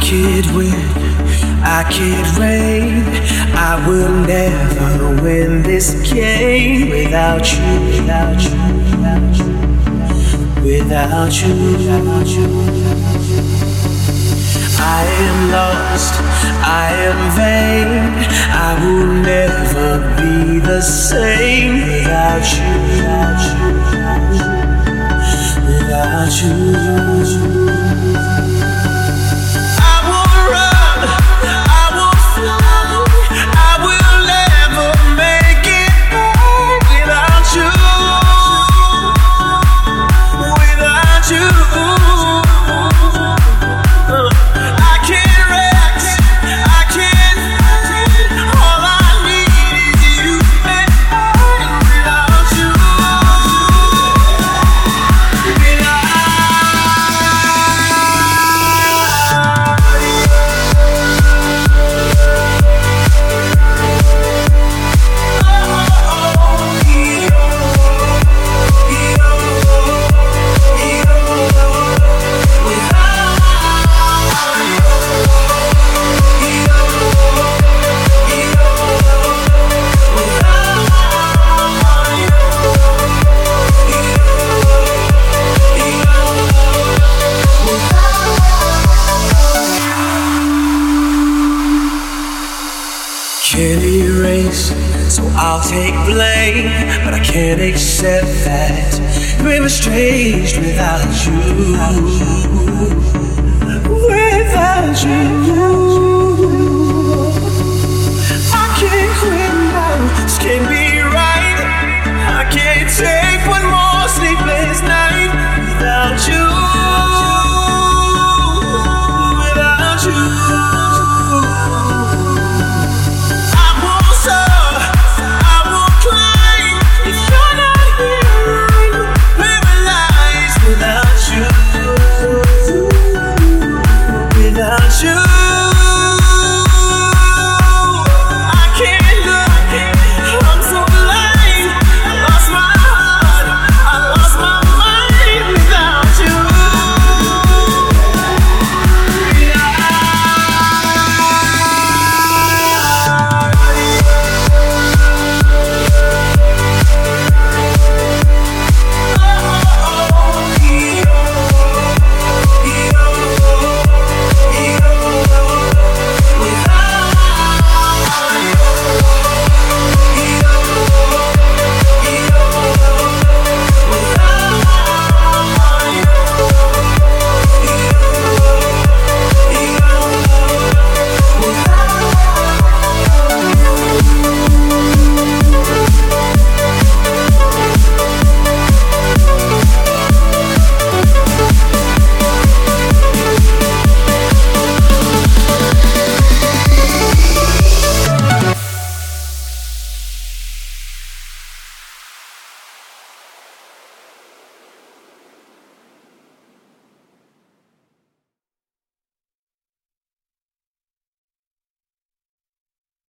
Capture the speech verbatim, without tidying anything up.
can't win, I can't reign. I will never win this game without you, without you, without you, without you, without you. I am lost, I am vain. I will never be the same without you, without you, without you, without you. Can't erase, so I'll take blame, but I can't accept that we're estranged without you, without